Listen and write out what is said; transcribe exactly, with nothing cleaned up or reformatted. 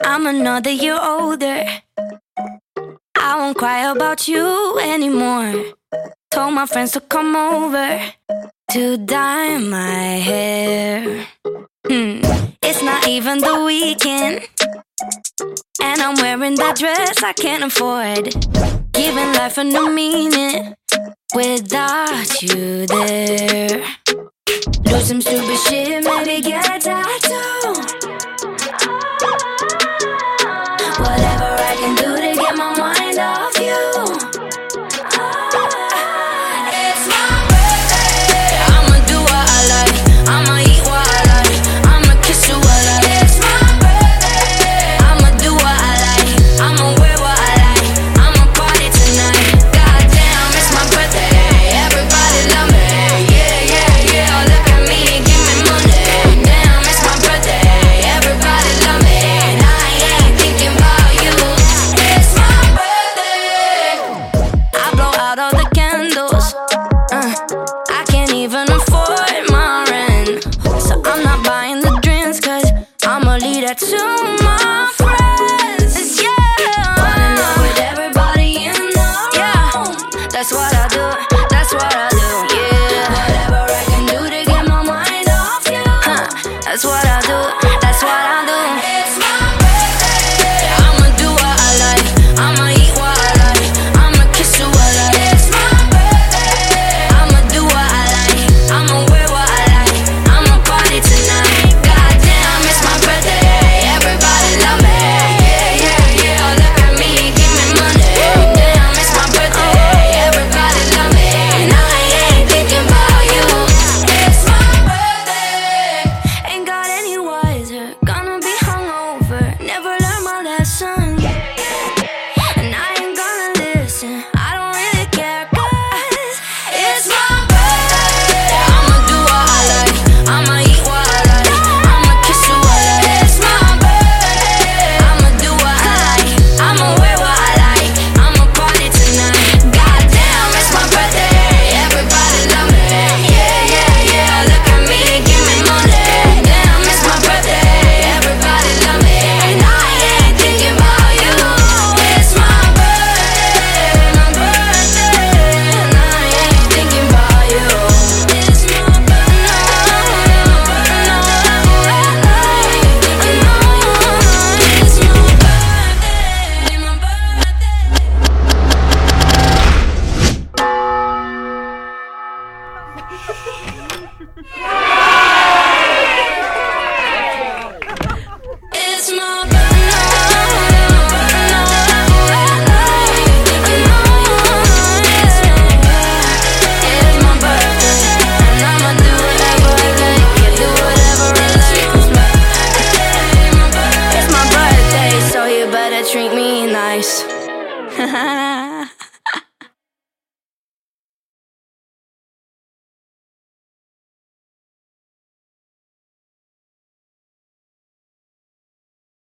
I'm another year older. I won't cry about you anymore. Told my friends to come over to dye my hair. Hmm. It's not even the weekend, and I'm wearing that dress I can't afford. Giving life a new meaning without you there. Do some stupid shit, maybe get a tattoo. Whatever I can do to get my mind off you. It's my birthday. I'ma do what I like. I'ma eat what I like. I'ma kiss you what I like. It's my birthday. I'ma do what I like. I'ma wear what I like. I'ma party tonight. Goddamn, it's my birthday. Everybody love me. Yeah, yeah, yeah. Look at me and give me money. Damn, it's my birthday. Everybody love me. And I ain't thinking about you. It's my birthday. I blow out all the candles. Uh, I can't even afford my rent, so I'm not buying the drinks, cause I'ma leave that to my friends. Yeah, running out with everybody in the room. Yeah, that's what I do. That's what I do. Yeah, whatever I can do to get my mind off you. Huh, that's what I do. That's what I do. It's my birthday. I'ma do what I like. I'ma eat what I like. I'ma kiss you what I like. It's my birthday. I'ma do what I like. I'ma wear what I like. I'ma party tonight. Goddamn, it's my birthday. Everybody love me. Yeah, yeah, yeah. Look at me and give me money. Damn, it's my birthday. Everybody love me. And I ain't thinking about you. It's my birthday. Ain't got any wiser. Gonna be hungover. Never learn my lesson. And I ain't gonna listen. I don't really care, cause it's my birthday. I'ma do what I like. I'ma eat what I like. I'ma kiss you what I like. It's my birthday. I'ma do what I like. I'ma wear what I like. I'ma party tonight. Goddamn, it's my birthday. Everybody love me. Yeah, yeah, yeah. Look at me and give me money. Damn, it's my birthday. Everybody love me. And I ain't thinking about you. It's my birthday. My birthday. And I ain't thinking about you. It's my birthday. No, no, no, no. It's my birthday. My birthday. It's my birthday, so you better treat me nice.